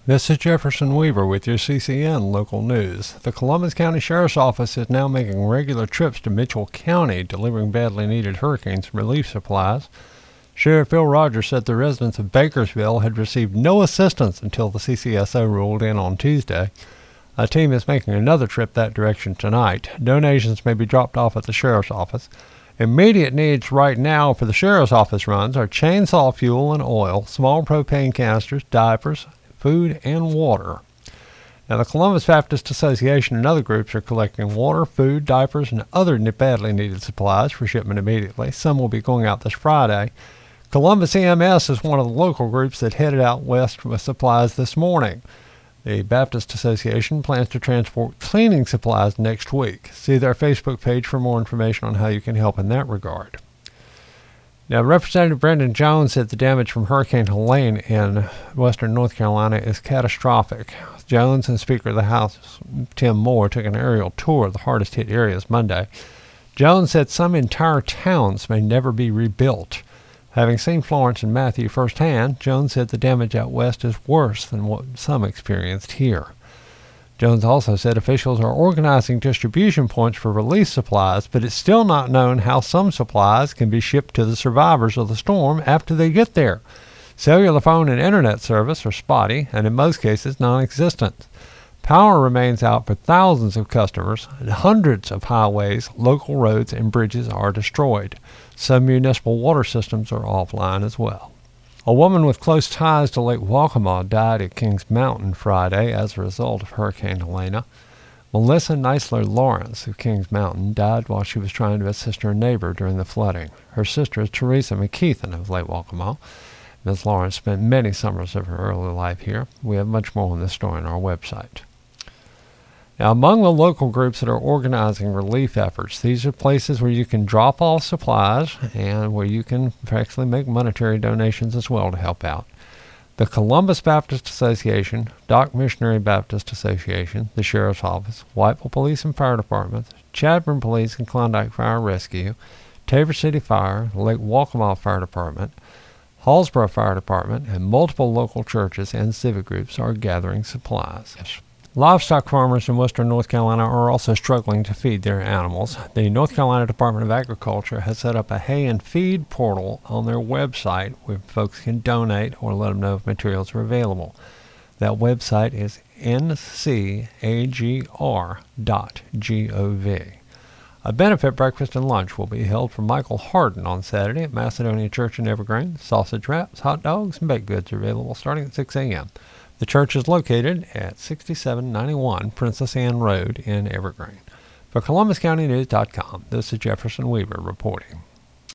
This is Jefferson Weaver with your CCN local news. The Columbus County Sheriff's Office is now making regular trips to Mitchell County, delivering badly needed hurricane relief supplies. Sheriff Phil Rogers said the residents of Bakersville had received no assistance until the CCSO ruled in on Tuesday. A team is making another trip that direction tonight. Donations may be dropped off at the Sheriff's Office. Immediate needs right now for the Sheriff's Office runs are chainsaw fuel and oil, small propane canisters, diapers, food, and water. Now, the Columbus Baptist Association and other groups are collecting water, food, diapers, and other badly needed supplies for shipment immediately. Some will be going out this Friday. Columbus EMS is one of the local groups that headed out west with supplies this morning. The Baptist Association plans to transport cleaning supplies next week. See their Facebook page for more information on how you can help in that regard. Now, Representative Brendan Jones said the damage from Hurricane Helene in western North Carolina is catastrophic. Jones and Speaker of the House Tim Moore took an aerial tour of the hardest hit areas Monday. Jones said some entire towns may never be rebuilt. Having seen Florence and Matthew firsthand, Jones said the damage out west is worse than what some experienced here. Jones also said officials are organizing distribution points for relief supplies, but it's still not known how some supplies can be shipped to the survivors of the storm after they get there. Cellular phone and internet service are spotty and in most cases non-existent. Power remains out for thousands of customers, and hundreds of highways, local roads, and bridges are destroyed. Some municipal water systems are offline as well. A woman with close ties to Lake Waccamaw died at Kings Mountain Friday as a result of Hurricane Helene. Melissa Neisler Lawrence of Kings Mountain died while she was trying to assist her neighbor during the flooding. Her sister is Teresa McKeithen of Lake Waccamaw. Ms. Lawrence spent many summers of her early life here. We have much more on this story on our website. Now, among the local groups that are organizing relief efforts, these are places where you can drop off supplies and where you can actually make monetary donations as well to help out. The Columbus Baptist Association, Dock Missionary Baptist Association, the Sheriff's Office, Whiteville Police and Fire Departments, Chadbourne Police and Klondike Fire Rescue, Tabor City Fire, Lake Waccamaw Fire Department, Hallsborough Fire Department, and multiple local churches and civic groups are gathering supplies. Livestock farmers in western North Carolina are also struggling to feed their animals. The North Carolina Department of Agriculture has set up a hay and feed portal on their website where folks can donate or let them know if materials are available. That website is ncagr.gov. A benefit breakfast and lunch will be held for Michael Harden on Saturday at Macedonia Church in Evergreen. Sausage wraps, hot dogs, and baked goods are available starting at 6 a.m. The church is located at 6791 Princess Anne Road in Evergreen. For ColumbusCountyNews.com, this is Jefferson Weaver reporting.